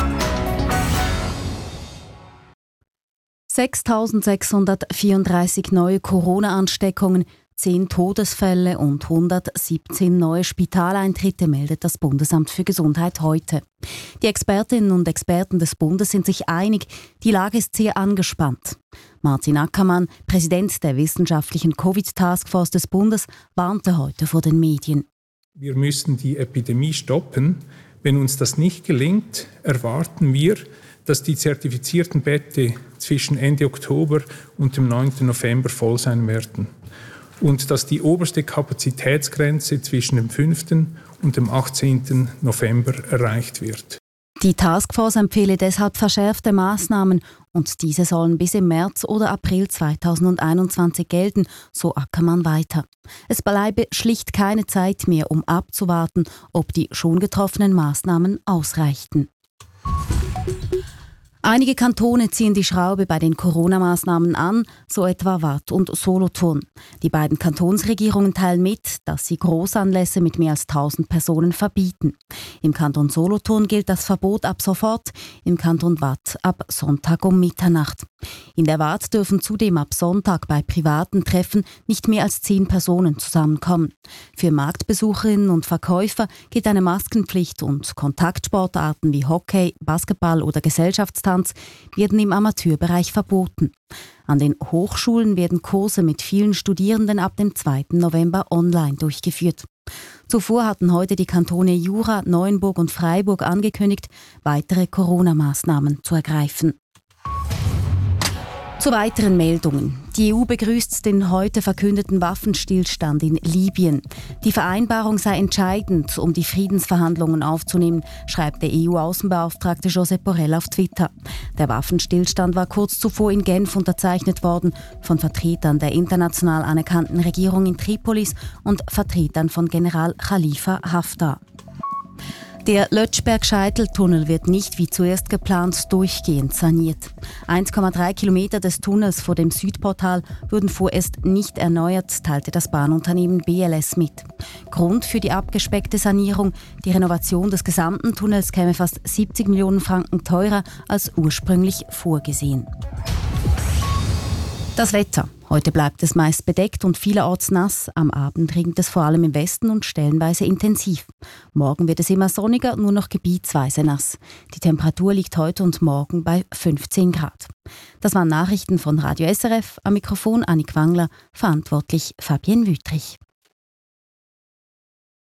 6.634 neue Corona-Ansteckungen, 10 Todesfälle und 117 neue Spitaleintritte meldet das Bundesamt für Gesundheit heute. Die Expertinnen und Experten des Bundes sind sich einig, die Lage ist sehr angespannt. Martin Ackermann, Präsident der wissenschaftlichen Covid-Taskforce des Bundes, warnte heute vor den Medien. Wir müssen die Epidemie stoppen. Wenn uns das nicht gelingt, erwarten wir, dass die zertifizierten Betten zwischen Ende Oktober und dem 9. November voll sein werden und dass die oberste Kapazitätsgrenze zwischen dem 5. und dem 18. November erreicht wird. Die Taskforce empfehle deshalb verschärfte Maßnahmen und diese sollen bis im März oder April 2021 gelten, so Ackermann weiter. Es bleibe schlicht keine Zeit mehr, um abzuwarten, ob die schon getroffenen Maßnahmen ausreichten. Einige Kantone ziehen die Schraube bei den Corona-Maßnahmen an, so etwa Waadt und Solothurn. Die beiden Kantonsregierungen teilen mit, dass sie Grossanlässe mit mehr als 1000 Personen verbieten. Im Kanton Solothurn gilt das Verbot ab sofort, im Kanton Waadt ab Sonntag um Mitternacht. In der Waadt dürfen zudem ab Sonntag bei privaten Treffen nicht mehr als 10 Personen zusammenkommen. Für Marktbesucherinnen und Verkäufer gilt eine Maskenpflicht und Kontaktsportarten wie Hockey, Basketball oder Gesellschaftstanz werden im Amateurbereich verboten. An den Hochschulen werden Kurse mit vielen Studierenden ab dem 2. November online durchgeführt. Zuvor hatten heute die Kantone Jura, Neuenburg und Freiburg angekündigt, weitere Corona-Maßnahmen zu ergreifen. Zu weiteren Meldungen. Die EU begrüßt den heute verkündeten Waffenstillstand in Libyen. Die Vereinbarung sei entscheidend, um die Friedensverhandlungen aufzunehmen, schreibt der EU-Außenbeauftragte Josep Borrell auf Twitter. Der Waffenstillstand war kurz zuvor in Genf unterzeichnet worden von Vertretern der international anerkannten Regierung in Tripolis und Vertretern von General Khalifa Haftar. Der Lötschberg-Scheitel-Tunnel wird nicht wie zuerst geplant durchgehend saniert. 1,3 Kilometer des Tunnels vor dem Südportal wurden vorerst nicht erneuert, teilte das Bahnunternehmen BLS mit. Grund für die abgespeckte Sanierung: die Renovation des gesamten Tunnels käme fast 70 Millionen Franken teurer als ursprünglich vorgesehen. Das Wetter. Heute bleibt es meist bedeckt und vielerorts nass. Am Abend regnet es vor allem im Westen und stellenweise intensiv. Morgen wird es immer sonniger, nur noch gebietsweise nass. Die Temperatur liegt heute und morgen bei 15 Grad. Das waren Nachrichten von Radio SRF. Am Mikrofon Annik Wangler, verantwortlich Fabienne Wüthrich.